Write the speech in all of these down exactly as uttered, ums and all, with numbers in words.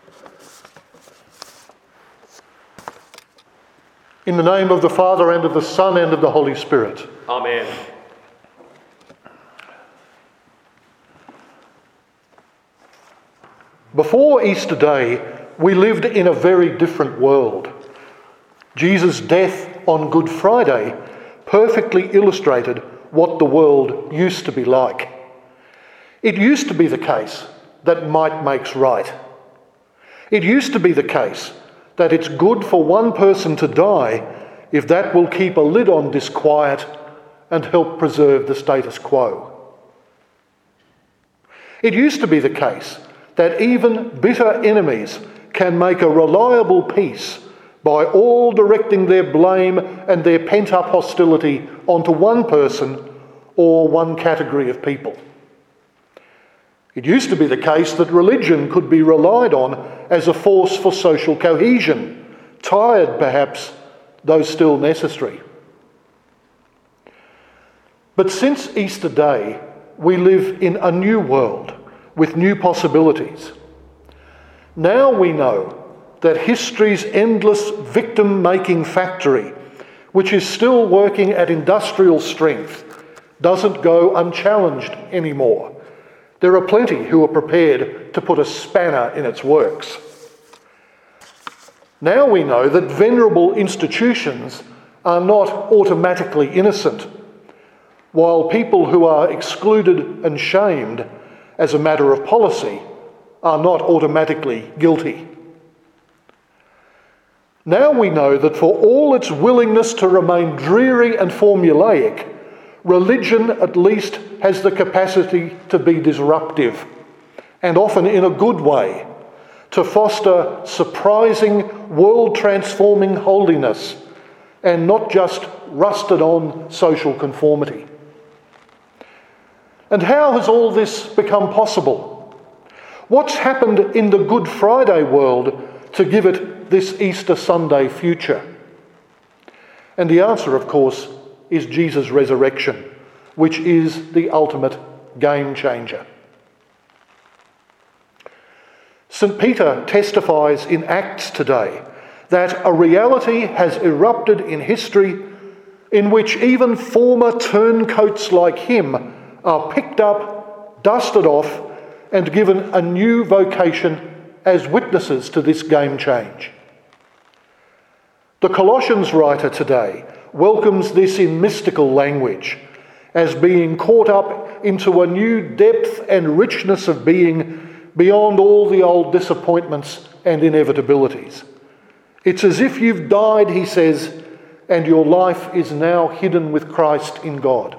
In the name of the Father, and of the Son, and of the Holy Spirit. Amen. Before Easter Day, we lived in a very different world. Jesus' death on Good Friday perfectly illustrated what the world used to be like. It used to be the case that might makes right. It used to be the case that it's good for one person to die if that will keep a lid on disquiet and help preserve the status quo. It used to be the case that even bitter enemies can make a reliable peace by all directing their blame and their pent-up hostility onto one person or one category of people. It used to be the case that religion could be relied on as a force for social cohesion, tired perhaps, though still necessary. But since Easter Day, we live in a new world with new possibilities. Now we know that history's endless victim-making factory, which is still working at industrial strength, doesn't go unchallenged anymore. There are plenty who are prepared to put a spanner in its works. Now we know that venerable institutions are not automatically innocent, while people who are excluded and shamed as a matter of policy are not automatically guilty. Now we know that for all its willingness to remain dreary and formulaic, religion at least has the capacity to be disruptive, and often in a good way, to foster surprising, world-transforming holiness, and not just rusted-on social conformity. And how has all this become possible? What's happened in the Good Friday world to give it this Easter Sunday future? And the answer, of course, is Jesus' resurrection, which is the ultimate game changer. Saint Peter testifies in Acts today that a reality has erupted in history in which even former turncoats like him are picked up, dusted off, and given a new vocation as witnesses to this game change. The Colossians writer today welcomes this in mystical language as being caught up into a new depth and richness of being beyond all the old disappointments and inevitabilities. It's as if you've died, he says, and your life is now hidden with Christ in God.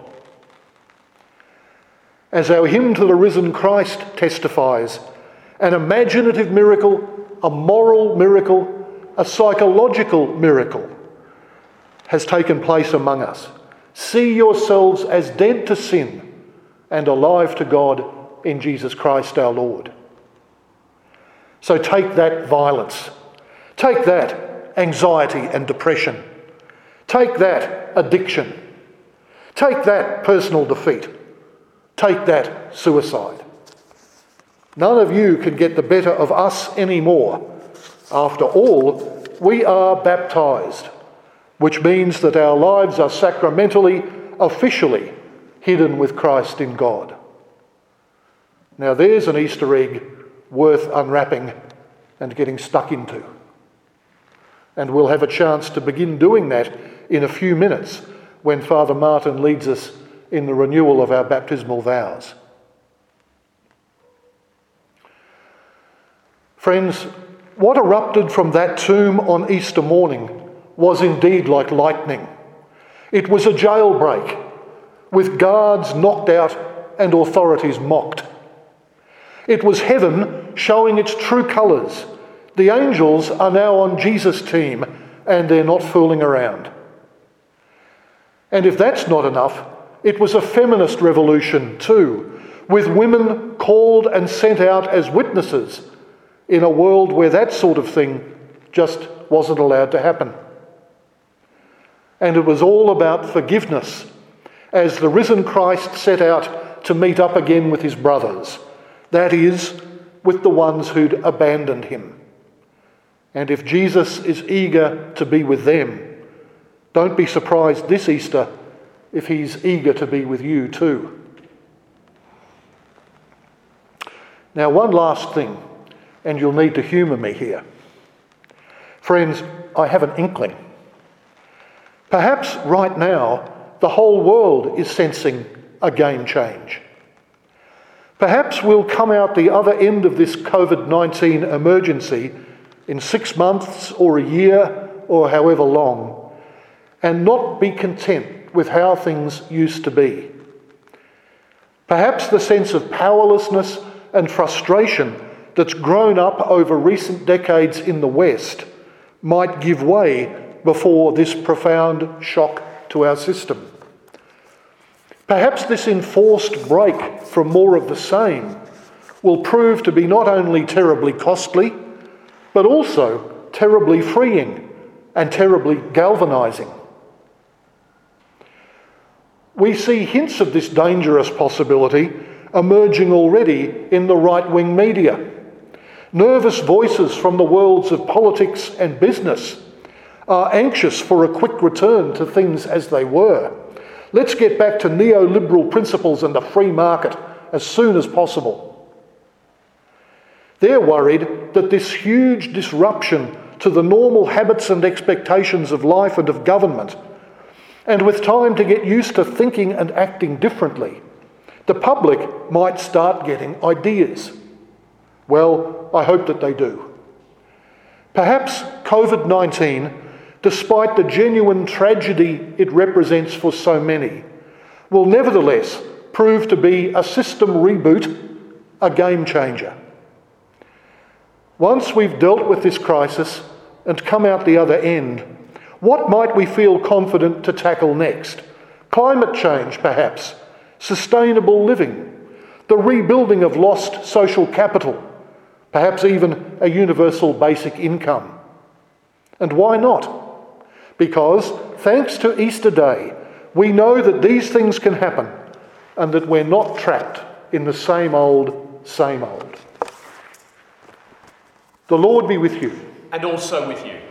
As our hymn to the risen Christ testifies, an imaginative miracle, a moral miracle, a psychological miracle has taken place among us. See yourselves as dead to sin and alive to God in Jesus Christ our Lord. So take that violence, take that anxiety and depression, take that addiction, take that personal defeat, take that suicide. None of you can get the better of us anymore. After all, we are baptised, which means that our lives are sacramentally, officially hidden with Christ in God. Now there's an Easter egg worth unwrapping and getting stuck into. And we'll have a chance to begin doing that in a few minutes when Father Martin leads us in the renewal of our baptismal vows. Friends, what erupted from that tomb on Easter morning was indeed like lightning. It was a jailbreak, with guards knocked out and authorities mocked. It was heaven showing its true colours. The angels are now on Jesus' team and they're not fooling around. And if that's not enough, it was a feminist revolution too, with women called and sent out as witnesses in a world where that sort of thing just wasn't allowed to happen. And it was all about forgiveness as the risen Christ set out to meet up again with his brothers, that is, with the ones who'd abandoned him. And if Jesus is eager to be with them, don't be surprised this Easter if he's eager to be with you too. Now, one last thing, and you'll need to humour me here. Friends, I have an inkling. Perhaps right now, the whole world is sensing a game change. Perhaps we'll come out the other end of this COVID nineteen emergency in six months or a year or however long, and not be content with how things used to be. Perhaps the sense of powerlessness and frustration that's grown up over recent decades in the West might give way before this profound shock to our system. Perhaps this enforced break from more of the same will prove to be not only terribly costly, but also terribly freeing and terribly galvanising. We see hints of this dangerous possibility emerging already in the right-wing media. Nervous voices from the worlds of politics and business are anxious for a quick return to things as they were. Let's get back to neoliberal principles and the free market as soon as possible. They're worried that this huge disruption to the normal habits and expectations of life and of government, and with time to get used to thinking and acting differently, the public might start getting ideas. Well, I hope that they do. Perhaps COVID nineteen, despite the genuine tragedy it represents for so many, will nevertheless prove to be a system reboot, a game changer. Once we've dealt with this crisis and come out the other end, what might we feel confident to tackle next? Climate change, perhaps, sustainable living, the rebuilding of lost social capital, perhaps even a universal basic income. And why not? Because, thanks to Easter Day, we know that these things can happen and that we're not trapped in the same old, same old. The Lord be with you. And also with you.